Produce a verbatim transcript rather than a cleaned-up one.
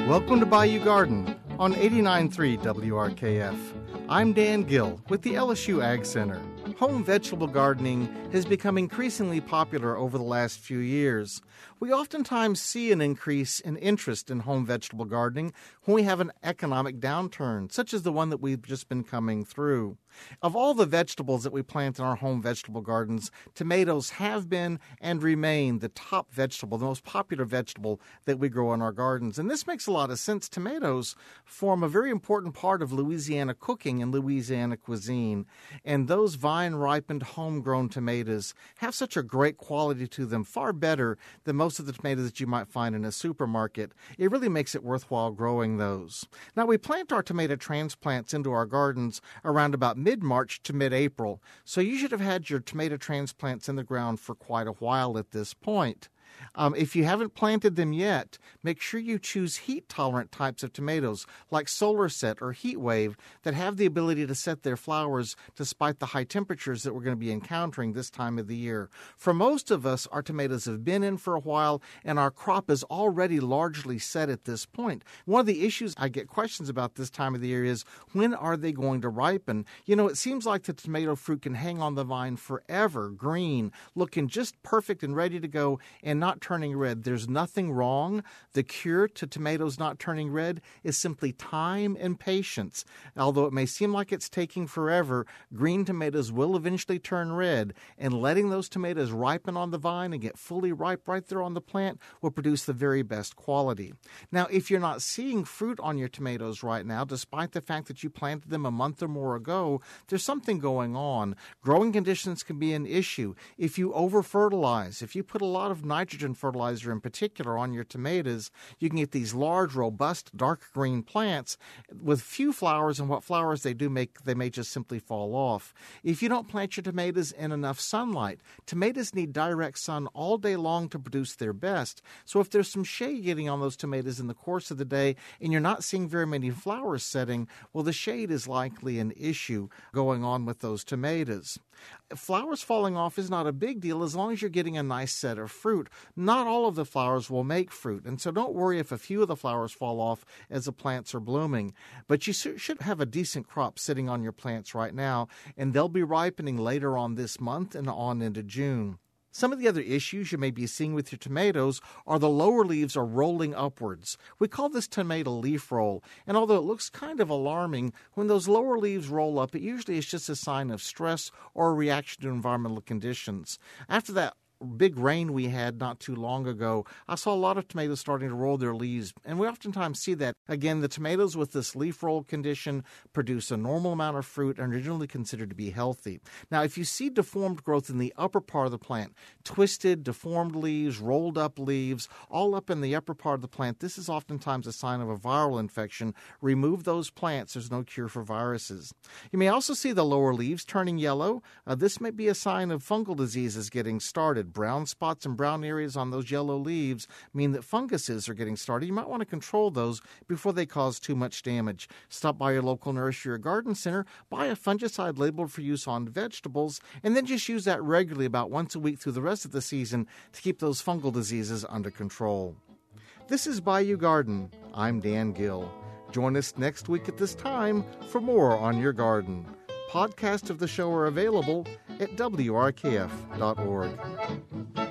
Welcome to Bayou Garden on eighty-nine point three W R K F. I'm Dan Gill with the L S U Ag Center. Home vegetable gardening has become increasingly popular over the last few years. We oftentimes see an increase in interest in home vegetable gardening when we have an economic downturn, such as the one that we've just been coming through. Of all the vegetables that we plant in our home vegetable gardens, tomatoes have been and remain the top vegetable, the most popular vegetable that we grow in our gardens. And this makes a lot of sense. Tomatoes form a very important part of Louisiana cooking and Louisiana cuisine. And those vine-ripened, homegrown tomatoes have such a great quality to them, far better than most of the tomatoes that you might find in a supermarket. It really makes it worthwhile growing those. Now, we plant our tomato transplants into our gardens around about mid-March to mid-April, so you should have had your tomato transplants in the ground for quite a while at this point. Um, if you haven't planted them yet, make sure you choose heat-tolerant types of tomatoes like Solar Set or Heat Wave that have the ability to set their flowers despite the high temperatures that we're going to be encountering this time of the year. For most of us, our tomatoes have been in for a while and our crop is already largely set at this point. One of the issues I get questions about this time of the year is, when are they going to ripen? You know, it seems like the tomato fruit can hang on the vine forever, green, looking just perfect and ready to go, and not turning red. There's nothing wrong. The cure to tomatoes not turning red is simply time and patience. Although it may seem like it's taking forever, green tomatoes will eventually turn red, and letting those tomatoes ripen on the vine and get fully ripe right there on the plant will produce the very best quality. Now, if you're not seeing fruit on your tomatoes right now, despite the fact that you planted them a month or more ago, there's something going on. Growing conditions can be an issue. If you over-fertilize, if you put a lot of nitrogen fertilizer in particular on your tomatoes, you can get these large, robust, dark green plants with few flowers, and what flowers they do make, they may just simply fall off. If you don't plant your tomatoes in enough sunlight, tomatoes need direct sun all day long to produce their best. So if there's some shade getting on those tomatoes in the course of the day and you're not seeing very many flowers setting, well, the shade is likely an issue going on with those tomatoes. Flowers falling off is not a big deal as long as you're getting a nice set of fruit. Not all of the flowers will make fruit, and so don't worry if a few of the flowers fall off as the plants are blooming. But you should have a decent crop sitting on your plants right now, and they'll be ripening later on this month and on into June. Some of the other issues you may be seeing with your tomatoes are the lower leaves are rolling upwards. We call this tomato leaf roll, and although it looks kind of alarming, when those lower leaves roll up, it usually is just a sign of stress or a reaction to environmental conditions. After that big rain we had not too long ago, I saw a lot of tomatoes starting to roll their leaves, and we oftentimes see that. Again, the tomatoes with this leaf roll condition produce a normal amount of fruit and are generally considered to be healthy. Now, if you see deformed growth in the upper part of the plant, twisted, deformed leaves, rolled up leaves, all up in the upper part of the plant, this is oftentimes a sign of a viral infection. Remove those plants. There's no cure for viruses. You may also see the lower leaves turning yellow. Uh, this may be a sign of fungal diseases getting started. Brown spots and brown areas on those yellow leaves mean that funguses are getting started. You might want to control those before they cause too much damage. Stop by your local nursery or garden center, buy a fungicide labeled for use on vegetables, and then just use that regularly about once a week through the rest of the season to keep those fungal diseases under control. This is Bayou Garden. I'm Dan Gill. Join us next week at this time for more on your garden. Podcasts of the show are available at W R K F dot org.